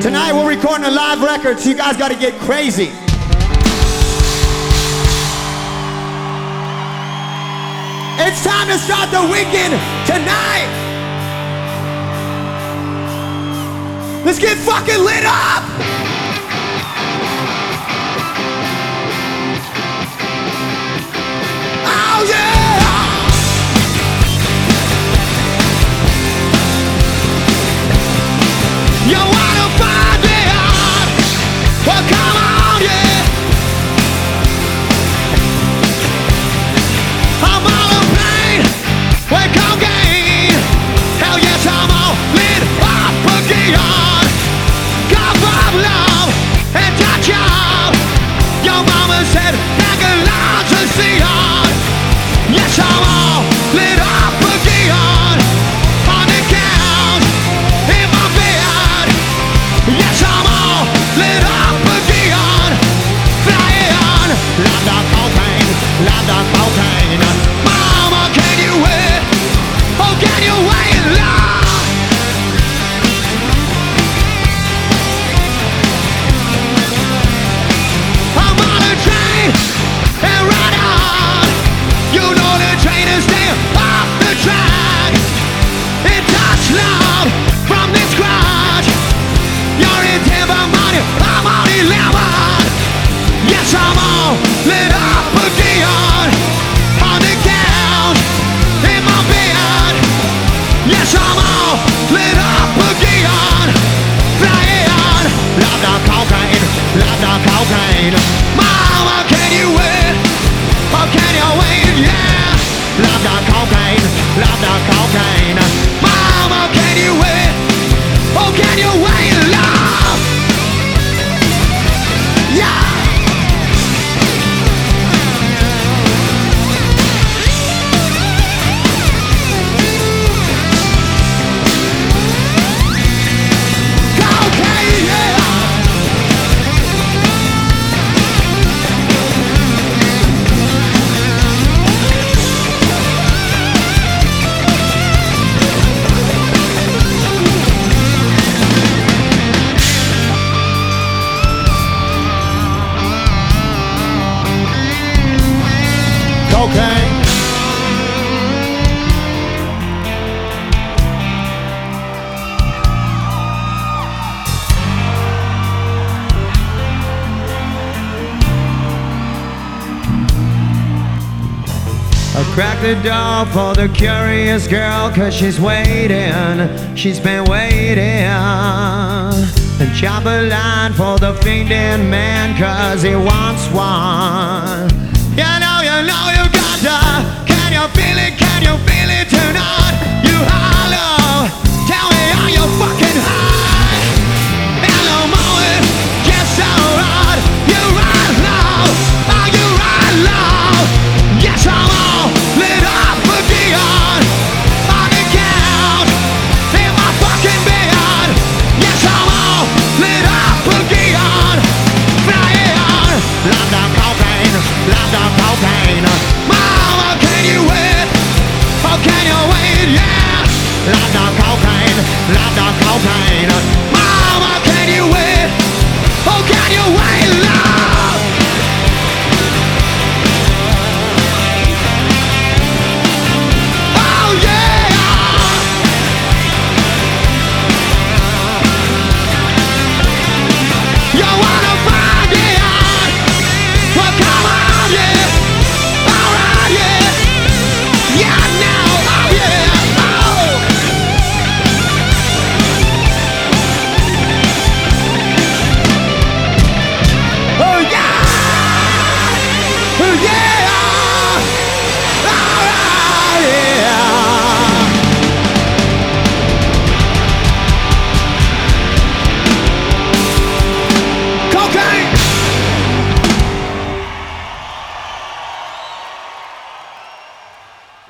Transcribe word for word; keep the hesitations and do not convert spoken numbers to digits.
Tonight we're recording a live record, so you guys gotta get crazy. It's time to start the weekend tonight. Let's get fucking lit up. Oh yeah. You wanna find me out? Well, come on, yeah. I'm all in pain with cocaine. Hell yes, I'm all lit up again. Got from love and touch up. Your mama said, back along to see on. Yes, I'm all lit up again. On the couch, in my bed. Yes, I'm all lit up again. Flying, loud on cocaine, loud on cocaine. Mama, can you wait? Oh, can you wait, love? I'm on a train and run on. You know the train is staying off the track. It touch love from this scratch. You're in timber money, I'm on eleven. Yes, I'm all lit up again. On the couch, in my bed. Yes, I'm all lit up again. Flying, loud on cocaine, loud on cocaine. Mama, can you wait? Oh, can you wait? Yeah. Loud on cocaine, loud on cocaine. Mama, can you wait? Oh, can you wait, love? Yeah. Cocaine, yeah. Cocaine. I cracked the door for the curious girl, cause she's waiting, she's been waiting. And chop a line for the fiending man, cause he wants one. You know, you know you got to, can you feel it, can you feel it?